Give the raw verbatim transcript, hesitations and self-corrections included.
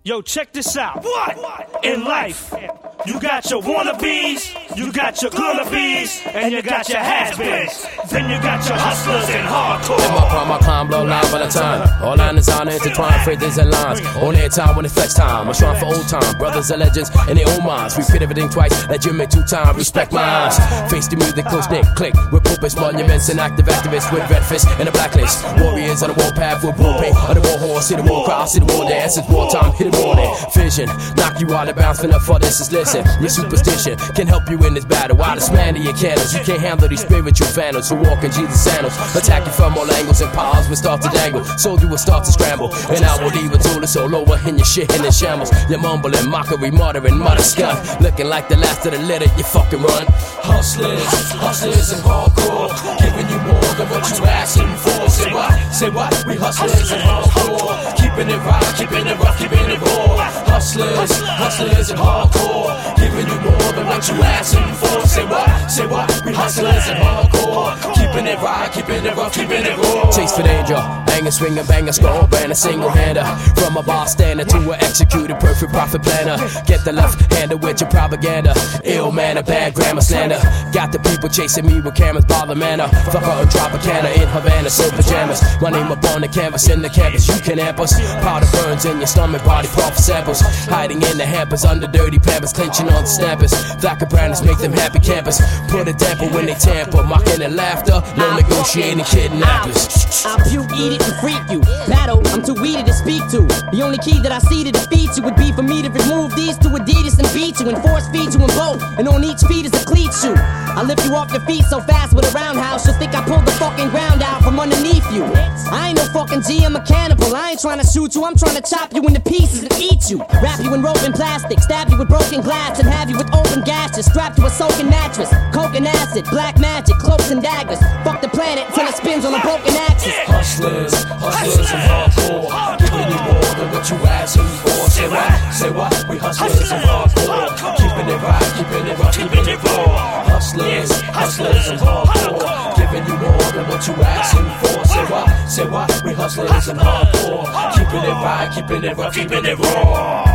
Yo, check this out. What? In life, you got your wannabes, you got your gonna-bees, and you got your has-beens. Then you got your hustlers and hardcore. In my prime, I climb low line by the time. All line is on intertwined, phrases and lines. On air time when it's flex time. I'm shrine for old time. Brothers are legends in their own minds. Repeat everything twice, let you make two times. Respect my eyes. Face the music, close knit, click. With purpose, monuments, and active activists with red fists and a blacklist. Warriors on the warpath with war paint. On the war horse, see the war crowd, see the war dance. It's wartime, hit it morning. Vision, knock you out of bounds, finna for this is listen. Your superstition can help you in this battle. Why dismantle your candles? You can't handle these spiritual vandals who walk in Jesus' sandals. Attack you from all angles and piles will start to dangle. Soldier will start to scramble. And I will leave a tool so lower in your shit in the shambles. You're mumbling, mockery, muttering, mutter scum. Looking like the last of the litter, you fucking run. Hustlers, hustlers and hardcore. Giving you more than what you asking for. Say what? Say what? We hustlers and hardcore. Keeping it right, keeping it rough, keeping it raw. Hustlers, hustlers and hardcore. Giving you more than what you asking for. Say what? Say what? We hustlers and hardcore. Keeping it right, keeping it rough, keeping it raw. Chase for danger, bang swing and bang a skull, ban a single hander. From a bystander to an executed perfect profit planner. Get the left hander with your propaganda. Ill manner, bad grammar slander. Got the people chasing me with cameras by the manner. Fuck her and drop a canner in Havana, silk pajamas. My name up on the canvas in the campus. You can amp us. Powder burns in your stomach, body profit samples. Hiding in the hampers under dirty pampers, clenching on the snappers. Black and brownies make them happy campers. Put a damper when they tamper, mocking and laughter. No negotiating kidnappers. I'll puke, eat it, and freak you. Battle, I'm too weedy to speak to. The only key that I see to defeat you would be for me to remove these two Adidas and beat you and force feed you in both. And on each feet is a cleat shoe. I lift you off your feet so fast with a roundhouse, you'll think I pulled the fucking ground out from underneath you. I ain't no fucking G, I'm a cannibal. I ain't trying to shoot you, I'm trying to chop you into pieces and eat you. Wrap you in rope and plastic, stab you with broken glass, and have you with open gashes. Strap to a soaking mattress, coke and acid, black magic, cloaks and daggers. Fuck the planet till it spins on a broken axis. Hustlers, hustlers and hardcore. Giving you more than what you asking for. Say what? Say what? We hustlers and hardcore. Keeping it right, keeping it rough, keeping it raw. Hustlers, hustlers and hardcore. Giving you more than what you asking for. Say what? Say what? We hustlers and hardcore. Keeping it right, keeping it rough, keeping it raw.